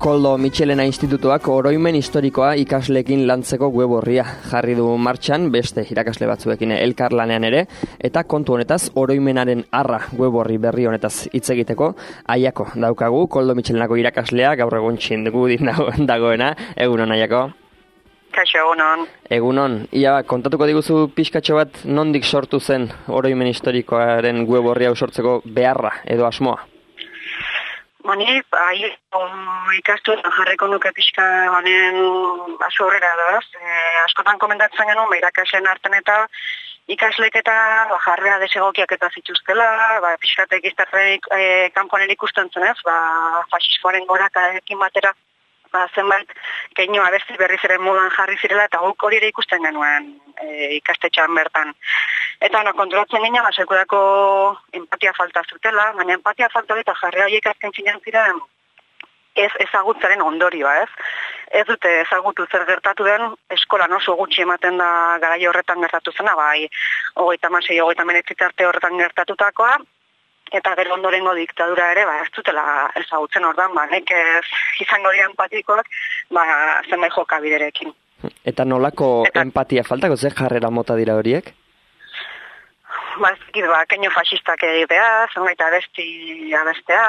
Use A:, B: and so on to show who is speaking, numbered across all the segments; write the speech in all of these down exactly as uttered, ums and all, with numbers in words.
A: Koldo Mitxelena Institutuak oroimen historikoa ikasleekin lantzeko web orria jarri du martxan, beste irakasle batzuekin elkarlanean ere, eta kontu honetaz oroimenaren arra web orri berri honetaz hitz egiteko Aiako daukagu. Koldo Mitxelenako irakaslea gaur egun txindegudin dagoena. Egunon, Aiako?
B: Kaixo, egunon.
A: Egunon. Ia, kontatuko diguzu pixkatxo bat nondik sortu zen oroimen historikoaren web orri hau sortzeko beharra edo asmoa?
B: Bani, ahi, ikastu jarriko nuke pixka honen baso horrera doaz. E, askotan komentatzen genuen, irakasleen arten eta ikaslek eta ba, jarrea desegokiak eta zituztela, ba, pixkatek izterreik e, kanpoan ikusten zenez, ba, fasismoaren gorakarekin batera, ba, zenbait keinu abesti berriz ere modan jarri zirela eta guk hori ere ikusten genuen e, ikastetxean bertan. Eta no, kontrolatzen ginen, ba, sekurako empatia falta zutela, baina empatia falta eta jarri horiek azken zinean ziren ez ezagutzaren ondorioa, ez? Ez dute ezagutu zer gertatu den, eskolan oso gutxi ematen da garaio horretan gertatu zena, bai, hogeita hamasei, hogeita hemeretzi arte horretan gertatutakoa, eta gero ondorengo diktadura ere, ba, ez dutela ezagutzen ordan, ba, nek ez izango dira empatikoak, ba, zenbait jokabiderekin.
A: Eta nolako
B: eta,
A: empatia faltako, ze jarrera mota dira horiek?
B: Ba, ez dakit, ba, keinu fasistak egitea, zenbait abesti abestea,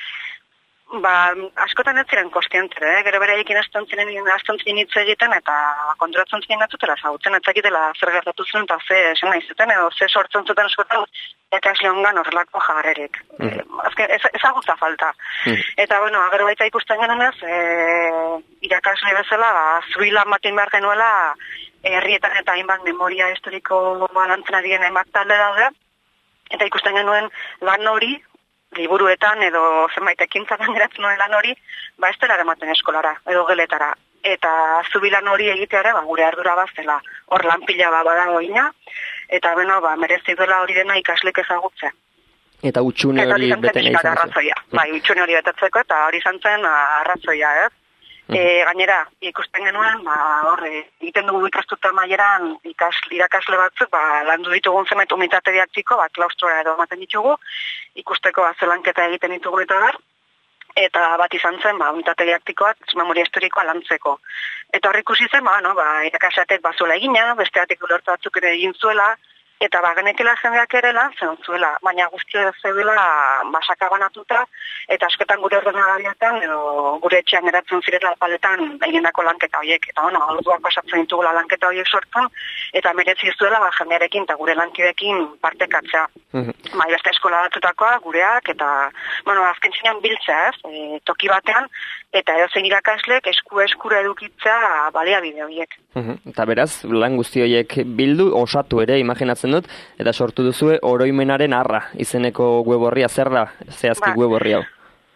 B: ba, askotan ez ziren kostientere, eh? Gero bereekin azten ziren hitz egiten, eta konturatzen ziren atzutela zagutzen, ez dakitela zer gertatu zen, eta ze esan nahi zuten, edo ze sortzen zuten askotan, eta esle hongan horrelako jarrerik. Mm. E, azken, ez, ezagutza falta. Mm. Eta, bueno, agero baita ikusten genenez, e, irakasle bezala, ba, zuilan batein behar genuela, herrietan eta hainbat memoria historiko balantzen adien hainbat talde daude, eta ikusten genuen lan hori, liburuetan edo zenbait ekintzatan geratzen nuen lan hori, ba ez dela ematen eskolara, edo geletara. Eta zubilan hori egiteare, ba, gure ardura bazela, hor lan pila ba badago ina, eta beno, ba, merezi duela hori dena ikaslek ezagutzen.
A: Eta utxune hori beten egin
B: zen. Bai, utxune hori betetzeko, eta hori izan zen arrazoia, ez? E, gainera, ikusten genuen, ba, horre, egiten dugu ikastuta maieran ikas, irakasle batzuk, ba, landu ditugun zenbait unitate didaktiko, ba, klaustrora edo ematen ditugu, ikusteko azelanketa egiten ditugu eta dar, eta bat izan zen, ba, unitate didaktikoak, memoria historikoa lantzeko. Eta horri ikusi zen, ba, no, ba, irakasatek bazuela egina, beste batek ulertu batzuk ere egin zuela, eta ba, genekela jendeak ere lan zen zuela, baina guztia zeudela basaka banatuta, eta askotan gure ordenagailuetan edo gure etxean geratzen zirela paletan egindako lanketa horiek, eta bueno, orduak pasatzen ditugula lanketa horiek sortzen, eta merezi zuela ba, jendearekin eta gure lankideekin partekatzea. Mm-hmm. Bai, beste eskola batzutakoa, gureak, eta bueno, azken zinean biltzea, ez, e, toki batean, eta edozein irakaslek esku eskura edukitzea baliabide horiek.
A: Mm-hmm. Eta beraz, lan guzti horiek bildu, osatu ere, imaginatzen dut, eta sortu duzue oroimenaren arra izeneko web orria, zer da zehazki ba, web orri hau?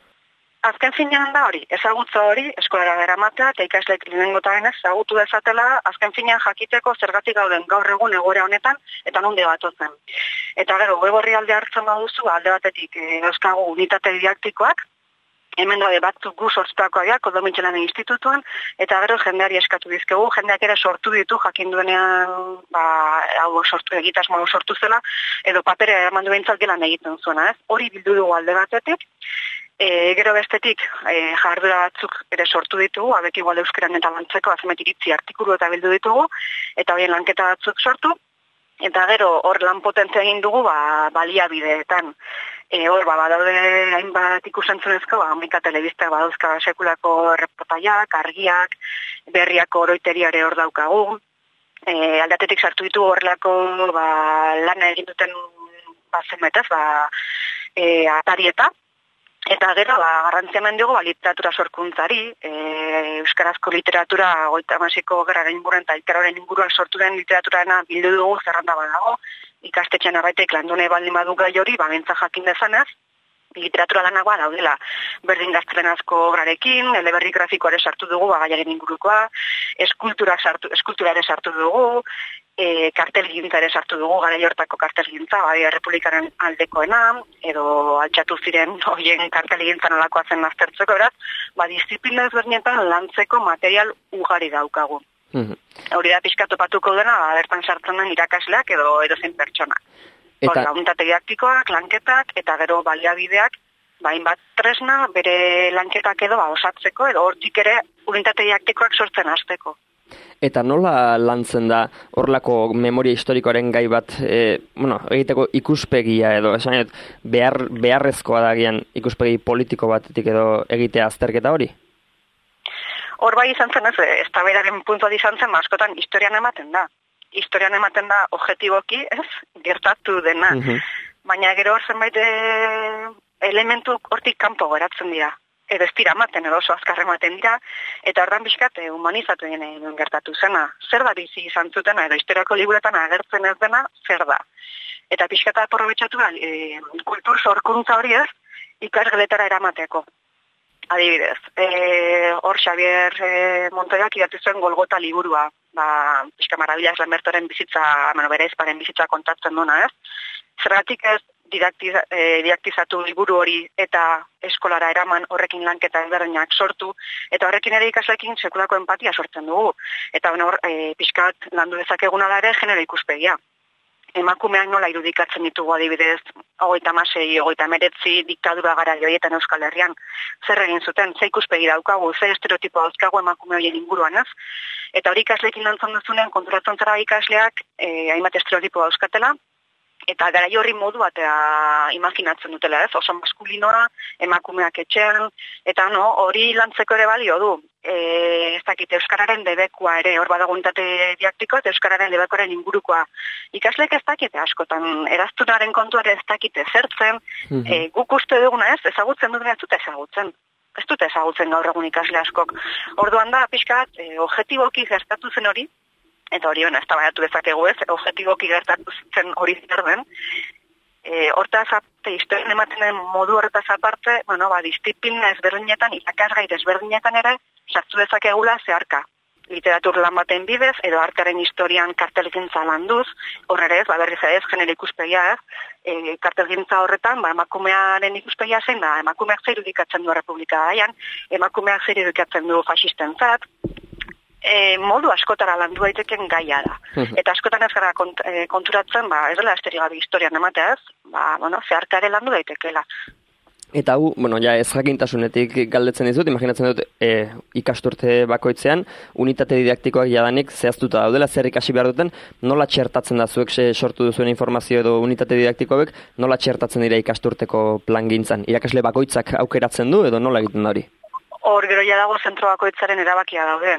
B: Azken finean da hori, ezagutza hori, eskolara beramatea, eta ikasleek lehenengotan ezagutu dezatela, azken finean jakiteko zergatik gauden gaur egun egoera honetan, eta nonde batozen. Eta gero, web orri alde hartzen baduzu, alde batetik e, euskagu unitate didaktikoak, hemen daude batzuk gu sortzutakoa ja, Koldo Mitxelena Institutuan, eta gero jendeari eskatu dizkegu, jendeak ere sortu ditu, jakin duenean, ba, hau sortu, egitasmo hau sortu zela, edo papera eraman duen gelan egiten zuena, ez? Hori bildu dugu alde batetik, e, gero bestetik e, jardura batzuk ere sortu ditugu, abek igual euskeran eta lantzeko, azemetik itzi artikulu eta bildu ditugu, eta horien lanketa batzuk sortu, eta gero hor lan potentzia egin dugu, ba, baliabideetan. E, hor, ba, badaude hainbat ikusentzunezko, ba, Amika Telebistak badauzka sekulako reportaiak, argiak, berriako oroiteriare hor daukagu. E, aldatetik sartu ditu horrelako ba, lan egin duten ba, zenbetez, ba, e, atarieta. Eta gero, ba, garrantzia hemen dugu, ba, literatura sorkuntzari, e, euskarazko literatura goita hamasiko gerraren inguruan eta ikaroren inguruan sortu den literaturarena bildu dugu zerranda badago, ikastetxean arbaitek landune baldin badu gai hori, ba, bentsa jakin dezanez, literatura lanagoa daudela, berdin gaztelenazko obrarekin, eleberri grafikoare sartu dugu, ba, gaiaren ingurukoa, eskultura sartu, eskulturare sartu dugu, e, kartelgintza ere sartu dugu, gara jortako kartelgintza, bai, errepublikaren aldekoena, edo altxatu ziren horien kartelgintza nolakoa zen aztertzeko, eraz, ba, disiplina ezberdinetan lantzeko material ugari daukagu. Mm-hmm. Hori da pixkatu patuko dena, bertan sartzen den irakasleak edo edozein pertsona. Eta unitate didaktikoak, lanketak, eta gero baliabideak, ba, hainbat tresna, bere lanketak edo ba, osatzeko, edo hortik ere unitate didaktikoak sortzen hasteko.
A: Eta nola lantzen da horlako memoria historikoaren gai bat, e, bueno, egiteko ikuspegia edo, esan dut, behar, beharrezkoa da gian ikuspegi politiko batetik edo egitea azterketa hori?
B: Hor bai izan zen ez, ez da beraren puntua izan zen, askotan historian ematen da. Historian ematen da objektiboki, ez, gertatu dena. Mm-hmm. Baina gero hor zenbait elementu hortik kanpo geratzen dira. Edo ez dira ematen, edo oso azkar ematen dira, eta ordan bizkat humanizatu egin gertatu zena. Zer da bizi izan zutena, edo historiako liburetan agertzen ez dena, zer da. Eta pixkata aprobetxatu da, e, kultur sorkuntza hori ez, ikasgeletara eramateko. Adibidez, e, hor Xavier e, Montoyak idatzi zuen Golgota liburua, ba, pixka Maravillas Lambertoren bizitza, bueno, bere ezparen bizitza kontatzen duna ez. Zergatik ez, Didaktiz, eh, didaktizatu liburu hori eta eskolara eraman horrekin lanketa ezberdinak sortu, eta horrekin ere ikasleekin sekulako empatia sortzen dugu. Eta hor, e, pixkat landu dezakeguna da ere genero ikuspegia. Emakumeak nola irudikatzen ditugu adibidez, hogeita hamasei, hogeita hemeretzi diktadura gara joietan Euskal Herrian, zer egin zuten, ze ikuspegi daukagu, ze estereotipo dauzkagu emakume horien inguruan ez. Eta hori ikasleekin lantzen duzunean, konturatzen zara ikasleak, e, hainbat estereotipo dauzkatela, eta garai horri modu batea imaginatzen dutela, ez? Oso maskulinoa, emakumeak etxean, eta no, hori lantzeko ere balio du. E, ez dakit, euskararen debekua ere, hor badago unitate didaktikoa, eta euskararen debekuaren ingurukoa. Ikasleek ez dakite askotan, eraztunaren kontuare ez dakite zertzen, mm-hmm. e, guk uste duguna ez, ezagutzen duguna ez dute ezagutzen. Ez dute ezagutzen gaur egun ikasle askok. Orduan da, pixka bat, e, objektiboki gertatu zen hori, eta hori hona, ez da baiatu dezakegu ez, objektiboki gertatu zen hori zer den. E, hortaz aparte, historian ematen den modu horretaz aparte, bueno, ba, disiplina ezberdinetan, irakasgai ezberdinetan ere, sartu dezakegula zeharka. Literatur lan baten bidez, edo artearen historian kartelgintza landuz, horre ez, ba, berriz ez, genero ikuspegia ez, e, kartelgintza horretan, ba, emakumearen ikuspegia zein da, emakumeak zer irudikatzen du Republika daian, emakumeak zer irudikatzen du fasistentzat, E, modu askotara landu daiteken gaia da. Eta askotan ez gara kont, e, konturatzen, ba, ez dela esterigabe historian ematea ez, ba, bueno, zeharkare landu daitekela.
A: Eta hu, bueno, ja ez jakintasunetik galdetzen dizut, imaginatzen dut e, ikasturte bakoitzean, unitate didaktikoak jadanik zehaztuta daudela, zer ikasi behar duten, nola txertatzen da zuek sortu duzuen informazio edo unitate didaktikoak, nola txertatzen dira ikasturteko plangintzan? Irakasle bakoitzak aukeratzen du edo nola egiten da hori?
B: Hor gero ja dago zentro bakoitzaren erabakia daude.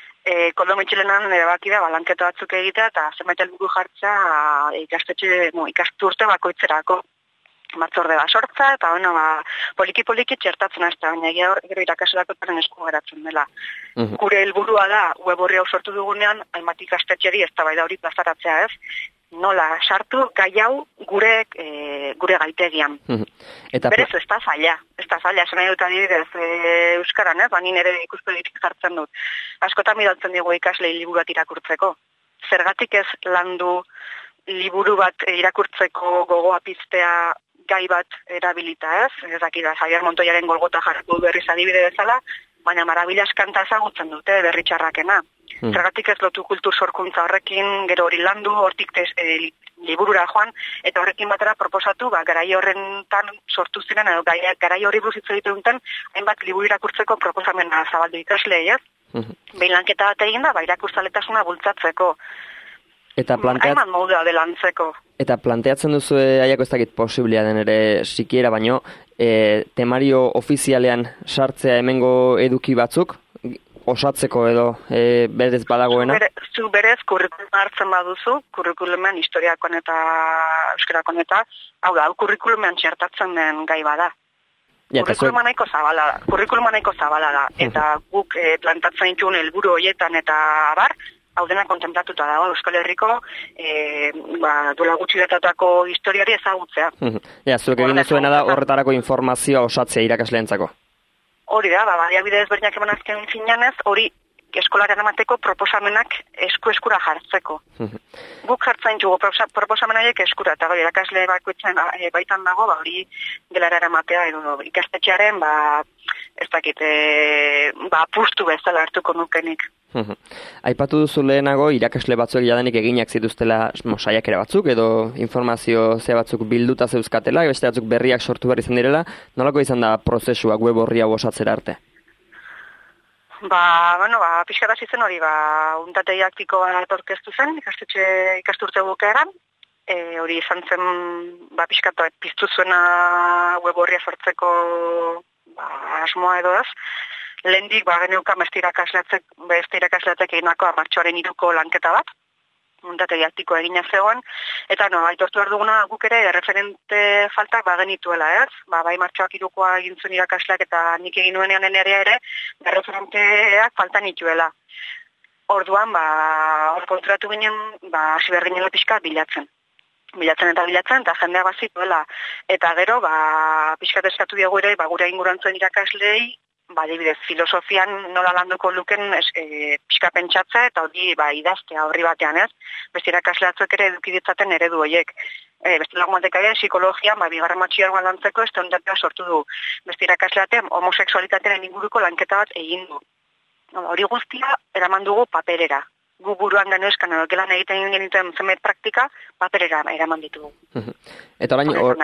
B: E, Koldo Mitxelenan erabaki da, balanketa batzuk egitea eta zenbait helburu jartza ikastetxe, no, ikasturte bakoitzerako batzorde da sortza, eta bueno, ba, poliki-poliki txertatzen hasta, baina gero irakaslakotaren esku geratzen dela. Mm-hmm. Gure helburua da, web horri hau sortu dugunean, hainbat ikastetxeri ez da bai da hori plazaratzea ez, nola sartu gai hau gure e, gure gaitegian. Eta berez ez da zaila, ez da zaila, esan nahi dut adibidez e, euskaran, ez, banin ere ikuspegitik jartzen dut. Askotan bidaltzen digu ikaslei liburu bat irakurtzeko. Zergatik ez landu liburu bat irakurtzeko gogoa piztea gai bat erabilita, ez? Ez dakit da, Xavier Montoyaren Golgota jarriko berriz adibide bezala, baina Maravillas kanta ezagutzen dute berri txarrakena. Hmm. Zergatik ez lotu kultur sorkuntza horrekin, gero hori landu, hortik tez, e, liburura joan, eta horrekin batera proposatu, ba, garai horrentan sortu ziren, edo garai horri buruz hitz egiten duten, hainbat liburu irakurtzeko proposamena zabaldu ikasleei, ez? Hmm. Behin lanketa bat egin da, ba, irakurtzaletasuna bultzatzeko.
A: Eta planteat...
B: Haiman modua delantzeko.
A: Eta planteatzen duzu aiako ez dakit posiblea den ere sikiera, baino, e, temario ofizialean sartzea hemengo eduki batzuk, osatzeko edo e, berez badagoena? Zu, bere, zu berez kurrikuluma hartzen baduzu, kurrikulumean historiakoan eta euskarakon eta, hau da, kurrikulumean txertatzen den gai bada. Ja, kurrikuluma nahiko zabala da, kurrikuluma nahiko zabala da, eta guk e, plantatzen dituen helburu horietan eta abar, hau dena kontemplatuta dago Euskal Herriko e, ba, duela gutxi datatako historiari ezagutzea. Ja, zuek egin duzuena da horretarako informazioa osatzea irakasleentzako.
B: Hori da, ba, baliabide ezberdinak eman azken finanez, hori eskolaren emateko proposamenak esku-eskura jartzeko. Guk jartzen dugu proposamenaiek eskura, eta hori irakasle bakoitzen e, baitan dago, ba, hori gelara eramatea edo ikastetxearen, ba, ez dakit, e, ba, pustu bezala hartuko nukenik.
A: Aipatu duzu lehenago irakasle batzuek jadanik eginak zituztela saiakera batzuk edo informazio ze batzuk bilduta zeuzkatela, beste batzuk berriak sortu behar izan direla, nolako izan da prozesua web horri hau osatzera arte?
B: Ba, bueno, ba, pixka hasi zen hori, ba, unitate didaktikoa etorkeztu zen, ikastetxe ikasturte bukaeran, e, hori izan zen, ba, pixka piztu zuena web horria sortzeko ba, asmoa edo ez. Lehendik, ba, geneuka beste irakasleatzek, beste irakasleatzek eginako martxoaren hiruko lanketa bat, unitate didaktikoa egina zegoen, eta no, aitortu behar duguna guk ere referente faltak ba genituela, ez? Ba, bai martxoak hirukoa egin zuen irakasleak eta nik egin nuenean ere ere, referenteak faltan nituela. Orduan, ba, hor kontratu ginen, ba, hasi behar ginela pixka bilatzen. Bilatzen eta bilatzen, eta jendeak bazituela. Eta gero, ba, pixka eskatu diago ere, ba, gure ingurantzuen irakaslei, ba, adibidez, filosofian nola landuko luken e, pixka pentsatza eta hori ba, idaztea horri batean, ez? Beste irakasle batzuk ere eduki ditzaten eredu horiek. E, beste lagun batek ere, psikologian, ba, bigarren matxiargoan lantzeko, ez da sortu du. Beste irakasle batean, homoseksualitatearen inguruko lanketa bat egin du. Hori guztia, eraman dugu paperera. Gu buruan genuzkan, gelan egiten genituen zenbait praktika, paperera eraman ditugu.
A: Eta orain, or...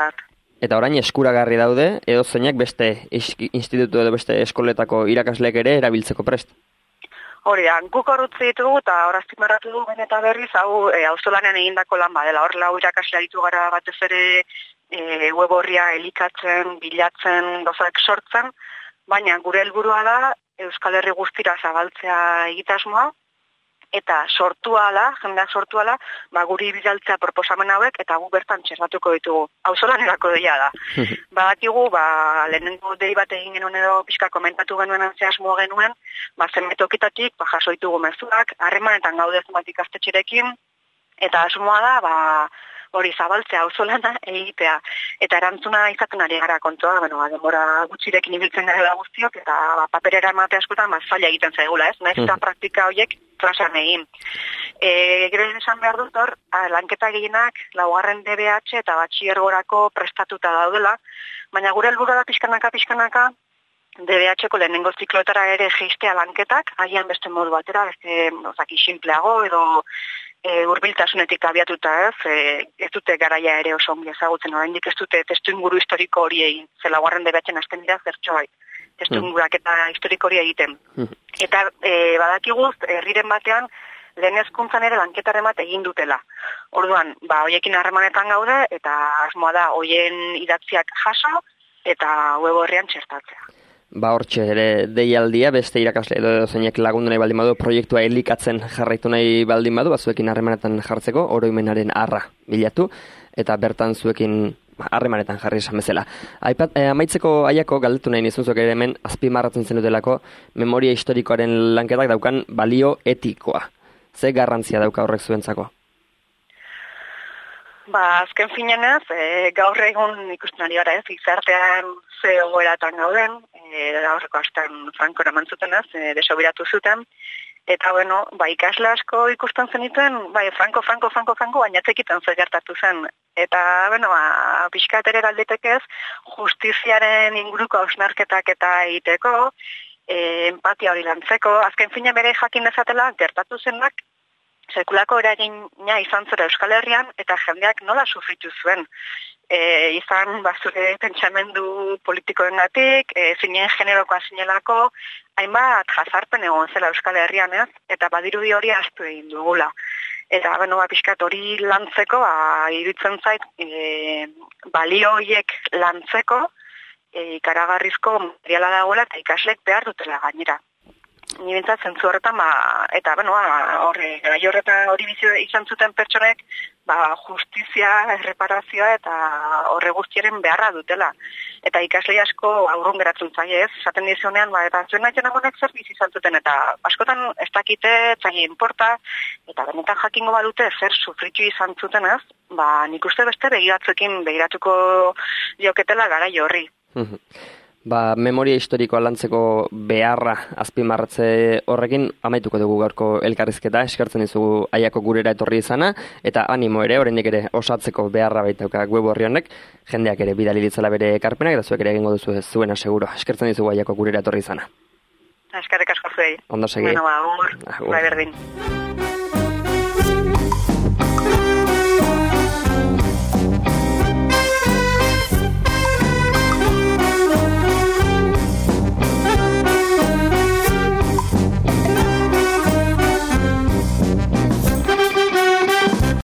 A: Eta orain eskuragarri daude, edo zeinak beste institutu edo beste eskoletako irakasleek ere erabiltzeko prest?
B: Hori da, guk horretzi ditugu eta horaztik marratu dugu beneta berriz, hau e, auzolanean egindako lan badela, hor lau irakaslea ditu gara batez ere e, web horria elikatzen, bilatzen, gauzak sortzen, baina gure helburua da Euskal Herri guztira zabaltzea egitasmoa, eta sortu ala, jendeak sortu ala, ba, guri bidaltzea proposamen hauek, eta gu bertan txerratuko ditugu. Auzolanerako deia da. Badakigu, ba, lehenengo dei bat egin genuen edo pixka komentatu genuen antzeasmo genuen, ba, zenmetokitatik, ba, jasoitugu mezuak, harremanetan gaude zenbat ikastetxerekin, eta asmoa da, ba, hori zabaltzea, auzolana egitea. Eta erantzuna izaten ari gara kontua, bueno, denbora gutxirekin ibiltzen gara guztiok, eta ba, paperera ematea askotan ba, zaila egiten zaigula, ez? Naiz eta praktika horiek klasean egin. E, gero esan behar dut hor, lanketa gehienak laugarren D B H eta batxiergorako prestatuta daudela, baina gure helburua da pixkanaka, pixkanaka, D B H-ko lehenengo zikloetara ere geistea lanketak, agian beste modu batera, beste, ozaki, simpleago edo e, urbiltasunetik abiatuta ez, e, ez dute garaia ere oso ongi ezagutzen, oraindik ez dute testu inguru historiko hori egin, zela guarren D B H-en azten dira zertxo bai, testu ingurak eta historiko hori egiten. Eta e, badakiguz, herriren batean, lehen hezkuntzan ere lanketaren bat egin dutela. Orduan, ba, hoiekin harremanetan gaude, eta asmoa da, hoien idatziak jaso, eta web horrean txertatzea.
A: Ba hortxe ere deialdia, beste irakasle edo zeinek lagundu nahi baldin badu, proiektua elikatzen jarraitu nahi baldin badu, bazuekin harremanetan jartzeko, oroimenaren arra bilatu, eta bertan zuekin harremanetan jarri esan bezala. Aipat, eh, amaitzeko aiako galdetu nahi nizunzok ere hemen azpimarratzen zenutelako memoria historikoaren lanketak daukan balio etikoa. Ze garrantzia dauka horrek zuentzako?
B: Ba, azken finenez, e, gaur egun ikusten ari gara ez, gizartean ze egoeratan gauden, e, gaurreko astean Franco eraman zuten ez, e, desobiratu zuten, eta bueno, ba, ikasle asko ikusten zenituen, bai, Franco, Franco, Franco, Franco, baina tekiten zer gertatu zen. Eta, bueno, ba, pixkat ere galdetekez, justiziaren inguruko hausnarketak eta egiteko, e, empatia hori lantzeko, azken fina bere jakin dezatela, gertatu zenak, sekulako eragina izan zure Euskal Herrian, eta jendeak nola sufritu zuen. E, izan bazure pentsamendu politikoengatik, e, zinen generokoa zinelako, hainbat jazarpen egon zela Euskal Herrian ez, eta badirudi hori ahaztu egin dugula. Eta, bueno, ba, pixkat hori lantzeko, ba, iruditzen zait, e, balio horiek lantzeko, e, ikaragarrizko materiala dagoela, eta ikaslek behar dutela gainera. Ni bintzat zentzu horretan, ba, eta, bueno, ba, horre, gai horretan hori bizio izan zuten pertsonek, ba, justizia, erreparazioa eta horre guztiaren beharra dutela. Eta ikasle asko aurrun geratzen zaie ez, esaten dizionean, ba, eta zuen nahi honek zer bizi izan zuten, eta askotan ez dakite, zaie inporta, eta benetan jakingo badute zer sufritu izan zuten ez, ba, nik uste beste begiratzuekin begiratuko dioketela gara horri.
A: Ba, memoria historikoa lantzeko beharra azpimarratze horrekin amaituko dugu gaurko elkarrizketa, eskertzen dizugu aiako gurera etorri izana, eta animo ere, oraindik ere osatzeko beharra baitauka web horri honek, jendeak ere bidali ditzala bere ekarpenak, eta zuek ere egingo duzu zuena seguro. Eskertzen dizugu aiako gurera etorri izana.
B: Eskerrik asko zuei.
A: Ondo segi.
B: Bueno, ba, agur, bai berdin.